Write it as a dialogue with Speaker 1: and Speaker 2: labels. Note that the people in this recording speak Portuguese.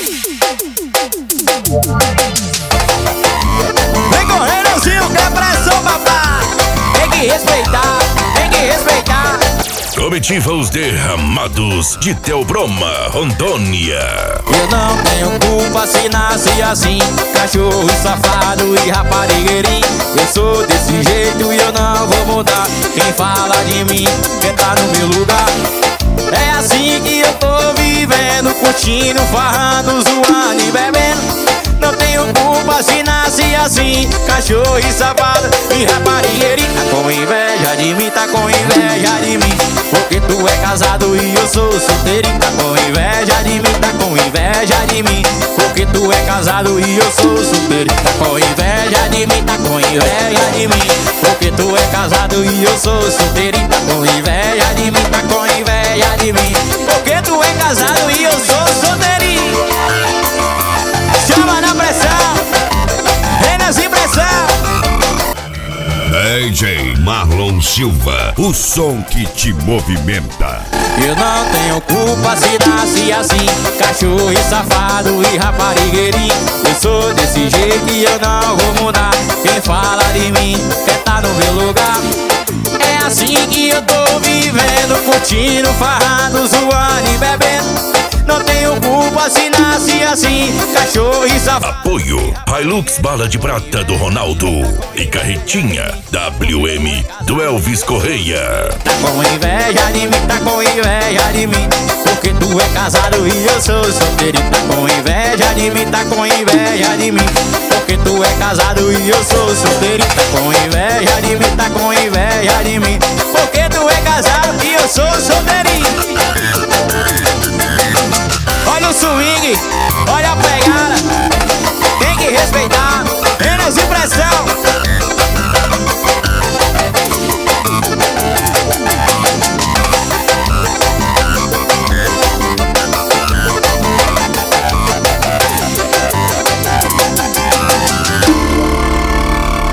Speaker 1: Vem correndo, Zinho, que é pressão, papai. Tem que respeitar, tem que respeitar.
Speaker 2: Comitiva Os Derramados de Theobroma, Rondônia.
Speaker 1: Eu não tenho culpa se nasci assim, cachorro safado e raparigueirinho. Eu sou desse jeito e eu não vou mudar. Quem fala de mim, quem tá no meu lugar. É assim que eu tô vivendo, curtindo, farrando, zoando e bebendo. Não tenho culpa se nasci assim, cachorro e safado e raparigueirinho. Tá com inveja de mim, tá com inveja de mim, porque tu é casado e eu sou solteirinho. Tá com inveja de mim, tá com inveja de mim, porque tu é casado e eu sou solteiro. Tá com inveja de mim, tá com inveja de mim, porque tu é casado e eu sou solteirinho. Tá com inveja de mim, tá com inveja de mim, porque tu é casado e eu sou solteirinho. Chama na pressão, reina sem pressão.
Speaker 2: DJ Marlon Silva, o som que te movimenta.
Speaker 1: Eu não tenho culpa se nasci assim, cachorro e safado e raparigueirinho. Eu sou desse jeito e eu não vou mudar. Quem fala de mim quer tá no meu lugar. É assim que eu tô vivendo, curtindo, farrando, zoando e bebendo. Não tenho culpa se nasci assim, cachorro e safado.
Speaker 2: Apoio Hilux Bala de Prata do Ronaldo e Carretinha WM do Elvis Correia.
Speaker 1: Tá com inveja de mim, tá com inveja de mim, porque tu é casado e eu sou solteiro. Tá com inveja de mim, tá com inveja de mim, porque tu é casado e eu sou solteiro. Tá com inveja de mim, tá com inveja de mim, porque tu é casado e eu sou solteirinho. Olha o swing, olha a